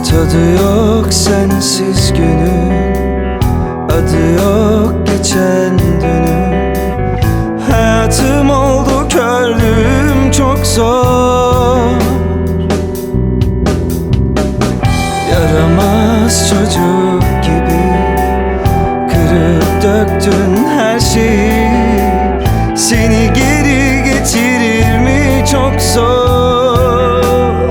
Tadı yok sensiz günün, adı yok geçen dünün. Hayatım oldu kördüğüm çok zor. Yaramaz çocuk gibi kırıp döktün her şeyi. Seni geri getirir mi çok zor.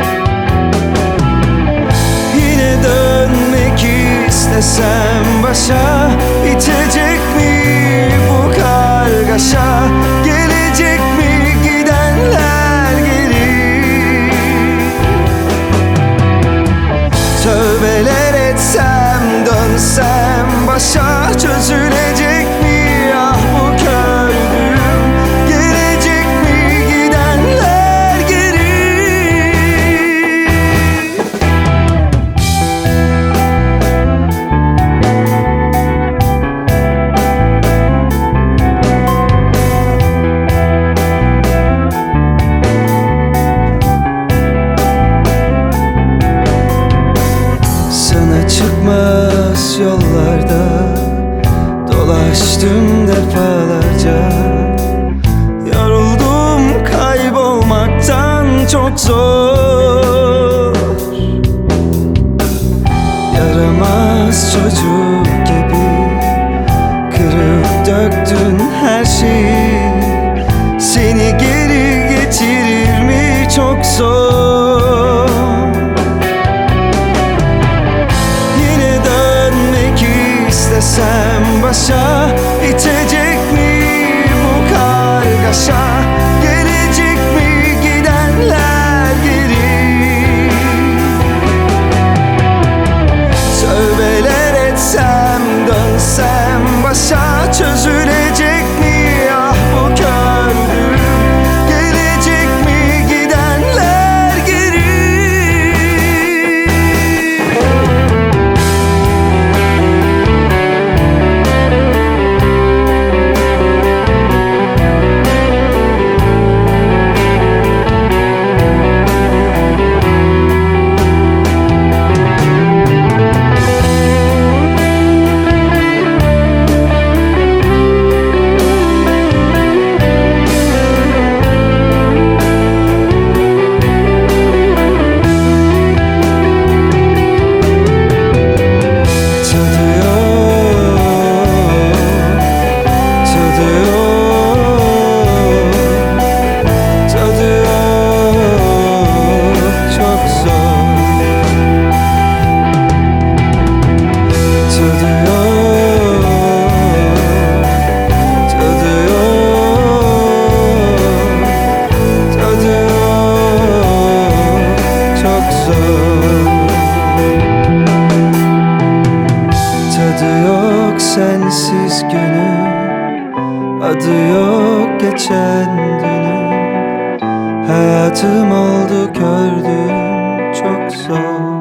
Yine dönmek istesem başa, bitecek mi bu kargaşa? Gelecek mi gidenler geri? Tövbeler etsem dönsem başa, çözülecek mi ah bu kördüğüm? Gelecek mi gidenler geri? Sana çıkmaz yollarda dolaştım defalarca. Yoruldum kaybolmaktan çok zor. Yaramaz çocuk gibi kırıp döktün her şeyi. Seni geri getirir mi çok zor. Yine dönmek istesem başa, bitecek mi bu kargaşa? Gelecek mi gidenler geri? Tövbeler etsem dönsem başa, çözülecek mi ah bu kördüğüm? Gelecek mi gidenler geri? Tadı yok sensiz günün, adı yok geçen dünün. Hayatım oldu gördüğüm çok zor.